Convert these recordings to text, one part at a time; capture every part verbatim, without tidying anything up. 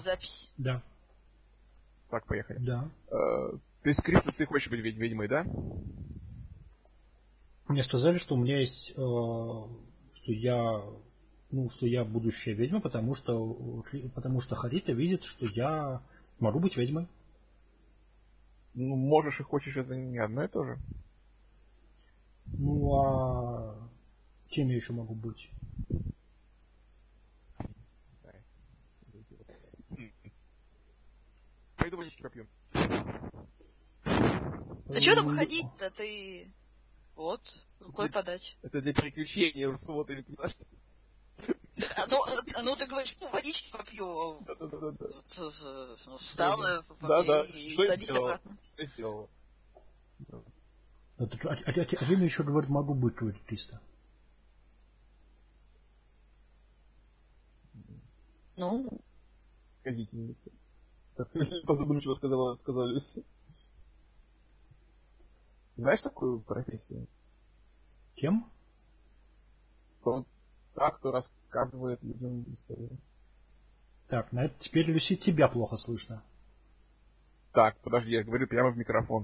Запись. Да. Так, поехали. Да. Uh, то есть, Криста, ты хочешь быть ведь ведьмой, да? Мне сказали, что у меня есть, э, что я, ну, что я будущая ведьма, потому что, потому что Харита видит, что я могу быть ведьмой. Ну, можешь и хочешь, это не одно и то же. Ну, а кем я еще могу быть? Пойду водички попью. Да что там ходить-то, ты... Вот, рукой для, подать. Это для переключения в субботу или понимаешь? А ну, а, ну ты говоришь, ну, водички попью. Ну, встала, попей и садись обратно. Что сделала? А, а, а, а Лена еще говорит, могу быть твой Криста. Ну? Сказительница. Позадумчиво сказала, сказала Люси. Знаешь такую профессию? Кем? Кто, та, кто рассказывает людям историю. Так, на это теперь, Люси, тебя плохо слышно. Так, подожди, я говорю прямо в микрофон.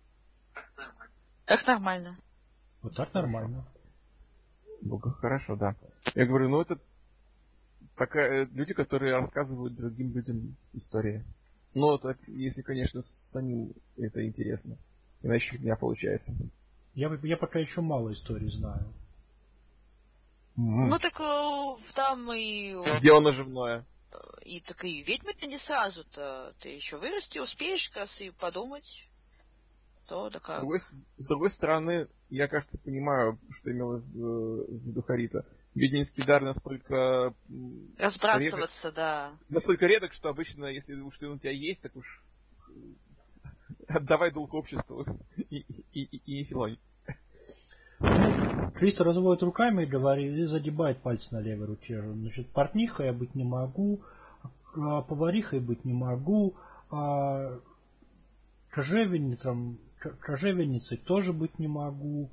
Как нормально. Вот так нормально. Ну, хорошо, да. Я говорю, ну это такая, люди, которые рассказывают другим людям истории. Ну, так, если, конечно, самим это интересно. Иначе фигня получается. Я, я пока еще мало историй знаю. Mm-hmm. Ну так там и... Дело наживное. И так и ведьмы-то не сразу-то. Ты еще вырасти успеешь, как раз и подумать. То да как. С другой, с другой стороны, я, кажется, понимаю, что имела в виду Харита. Ведьминский дар настолько... Разбрасываться, редок, да. Настолько редок, что обычно, если уж ты у тебя есть, так уж отдавай долг обществу и, и, и, и не филонь. Криста разводит руками и говорит, и загибает пальцы на левой руке. Значит, портнихой я быть не могу, поварихой быть не могу, а кожевенницей, кожевенницей тоже быть не могу.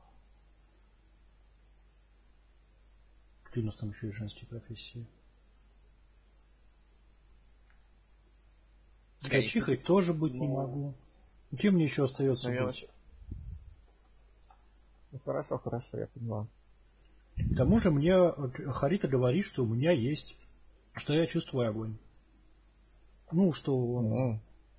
Какие у нас там еще есть женские профессии? Ткачихой тоже быть ну, не могу. Чем мне еще остается наверное, быть? Ну хорошо, хорошо, я поняла. К тому же мне Харита говорит, что у меня есть, что я чувствую огонь. Ну, что он... Mm-hmm.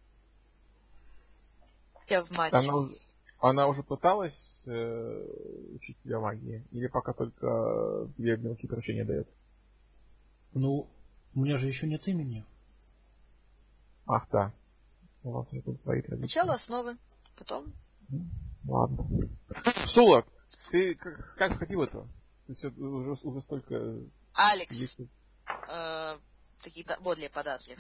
Я в мать. Она, она уже пыталась э, учить тебя магии? Или пока только две мелкие поручения дает? Ну, у меня же еще нет имени. Ах, да. У вас тут свои традиции. Сначала основы, потом... Ладно. Сула, ты как, как входил в это? Ты все уже, уже столько... Алекс. Э, такие более податлив.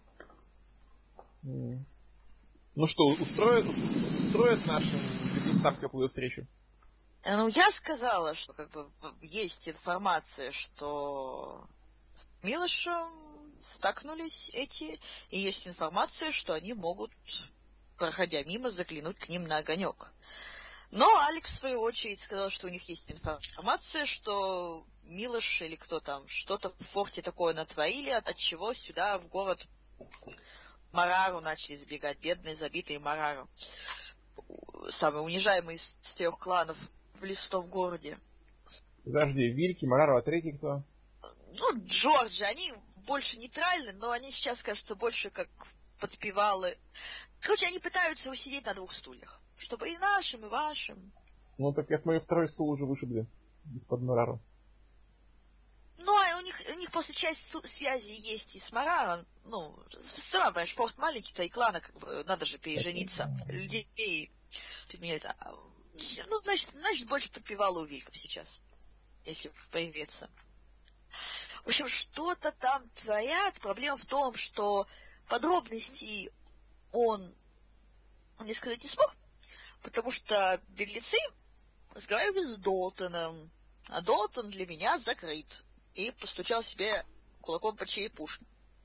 Mm. Ну что, устроят, устроят нашим беглецам теплую встречу? Ну, я сказала, что как бы есть информация, что с Милошем стакнулись эти, и есть информация, что они могут, проходя мимо, заглянуть к ним на огонек. Но Алекс, в свою очередь, сказал, что у них есть информация, что Милош или кто там что-то в форте такое натворили, от чего сюда, в город Марару начали забегать, бедные, забитые Марару. Самый унижаемый из трех кланов в лесном городе. Подожди, Вильки, Марару, а третий кто? Ну, Джорджи, они больше нейтральны, но они сейчас, кажется, больше как подпевалы. Короче, они пытаются усидеть на двух стульях. Чтобы и нашим, и вашим. Ну, так я смотрю, второй стул уже вышибли. Из-под Марару. Ну, а у них, у них после часть связи есть и с Мараром. Ну, сама понимаешь, форт маленький-то и клана, как бы, надо же пережениться. Людей, ты меня это... Ну, значит, значит, больше подпевала у Вильков сейчас. Если появится. В общем, что-то там творят. Проблема в том, что подробностей он мне сказать не смог, потому что беглецы разговаривали с Долтоном, а Долтон для меня закрыт. И постучал себе кулаком по черепушке.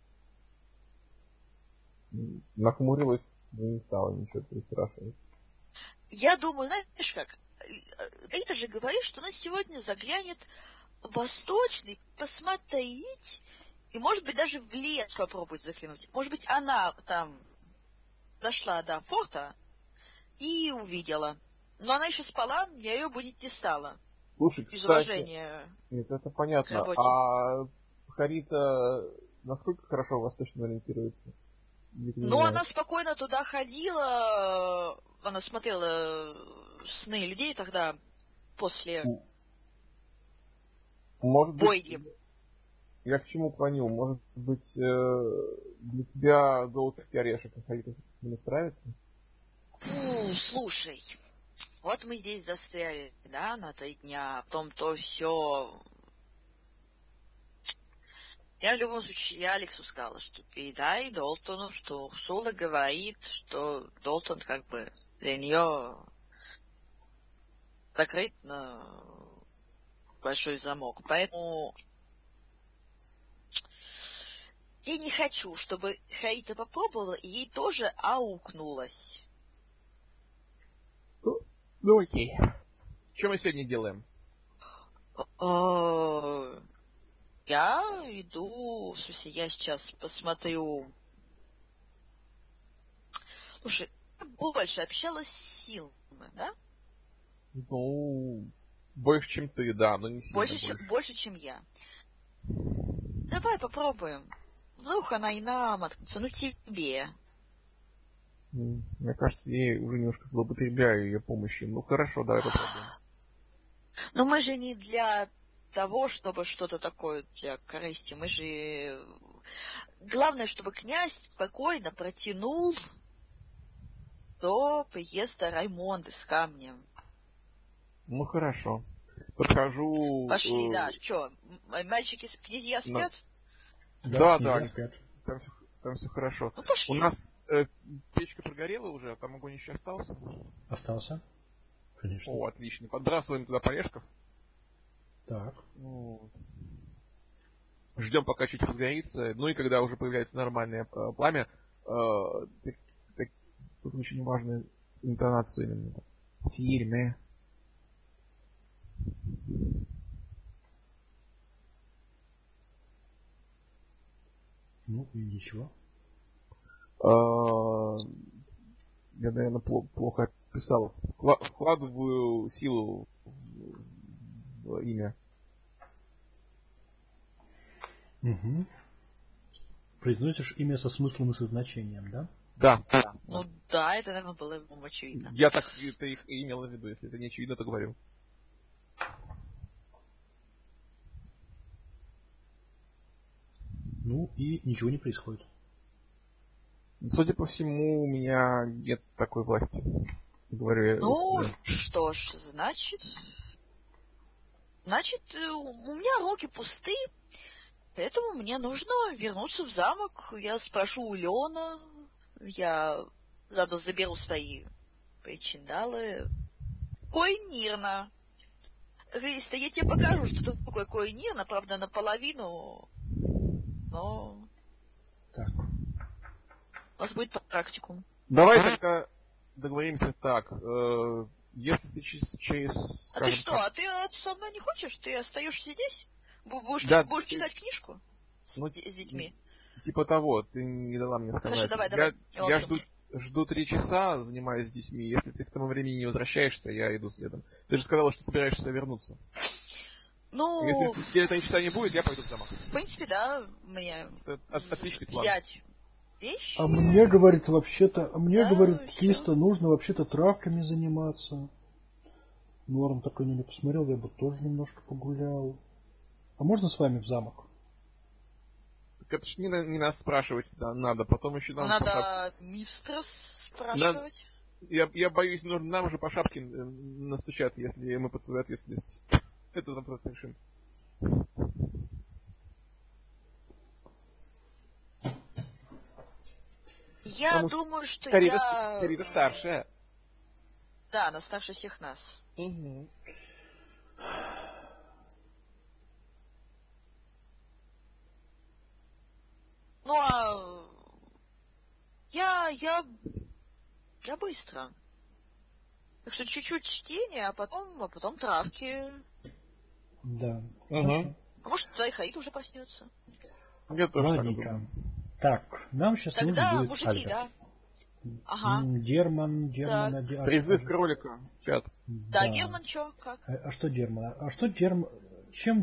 Нахмурилась, но не стала ничего переспрашивать. Я думаю, знаешь как, Рита же говорит, что она сегодня заглянет в Восточный посмотреть, И, может быть, даже в лес попробовать заглянуть. Может быть, она там дошла до форта и увидела. Но она еще спала, я ее будить не стала. Слушай, Из кстати, уважения нет, это к понятно. работе. А Харита насколько хорошо восточно ориентируется? Ну, она спокойно туда ходила, она смотрела сны людей тогда, после Может быть, бойни. я к чему клонил? Может быть, для тебя золотый орешек и Харита не устраивается? Фу, слушай, вот мы здесь застряли, да, на три дня, потом то все. Я в любом случае, я Алексу сказала, что передай Долтону, что Урсула говорит, что Долтон как бы для нее закрыт на большой замок. Поэтому я не хочу, чтобы Харита попробовала, и ей тоже аукнулась. Ну, ну окей. Что мы сегодня делаем? Я иду, в смысле, я сейчас посмотрю. Слушай, я больше общалась с Силмой, да? Ну, больше, чем ты, да, но не сильно Больше, больше. Чем, больше, чем я. Давай попробуем. Вдруг она и нам откнется, ну тебе. Мне кажется, я уже немножко злоупотребляю ее помощью. Ну хорошо, давай попробуем. Но мы же не для того, чтобы что-то такое для корысти. Мы же... Главное, чтобы князь спокойно протянул до приезда Раймонды с камнем. Ну хорошо. Подхожу... Пошли, э... да. Что, мальчики, князья спят? Да, Да, да, да спят. Там все, там все хорошо. Ну, пошли. У нас э, печка прогорела уже, а там огонь еще остался? Остался. Конечно. О, отлично. Подбрасываем туда полежков. Так. Вот. Ждем, пока чуть разгорится. Ну и когда уже появляется нормальное э, пламя, э, так, так, тут очень важная интонация именно. Сильная. Ну и ничего. А, я, наверное, плохо описал. Вкладываю силу в имя. Угу. Произносишь имя со смыслом и со значением, да? Да. да ну да. да, это, наверное, было ему очевидно. Я так это их и имел в виду. Если это не очевидно, то говорю. Ну и ничего не происходит. Судя по всему, у меня нет такой власти. Говорю я. Ну, это... что ж, значит... Значит, у меня руки пусты, поэтому мне нужно вернуться в замок. Я спрошу у Леона, я заодно заберу свои причиндалы. Койнирна. Риста, я тебе покажу, что такое Койнирна, правда, наполовину, но... Так. У нас будет практикум. Давай тогда договоримся так. Э, если ты через... через а ты что, как... а ты со мной не хочешь? Ты остаешься здесь? Будешь, да, будешь ты... читать книжку с, ну, с детьми? Типа того, ты не дала мне сказать. Хорошо, давай, я, давай. Я, я жду, жду три часа, занимаюсь с детьми. Если ты к тому времени не возвращаешься, я иду следом. Ты же сказала, что собираешься вернуться. Ну... Если тебе три часа не будет, я пойду в замок. В принципе, да, мне это отличный план. Взять вещи. А мне, говорит, вообще-то, а мне, да, говорит, все. Криста, нужно вообще-то травками заниматься. Норм такой на меня посмотрел, я бы тоже немножко погулял. А можно с вами в замок? Так это ж не, не нас спрашивать да, надо, потом еще нам... Надо по шапке... мистерс спрашивать. Надо... Я, я боюсь, нужно нам уже по шапке настучат, если мы под свою ответственность этот вопрос решим. Я Потому думаю, что Харита, я... Харита старшая. Да, она старше всех нас. Угу. Ну, а... Я... Я... Я быстро. Так что чуть-чуть чтения, а потом... А потом травки. Да. Угу. А может, тогда и Хаит уже проснется. Я тоже так Ладненько. думаю. Так, нам сейчас нужно Тогда будет мужики, Альберт. да? Ага. М, Герман, Герман, Так. оди- Призыв а- кролика. Пят. Да, Герман чё, как? А, а что Герман? А что Герман? Чем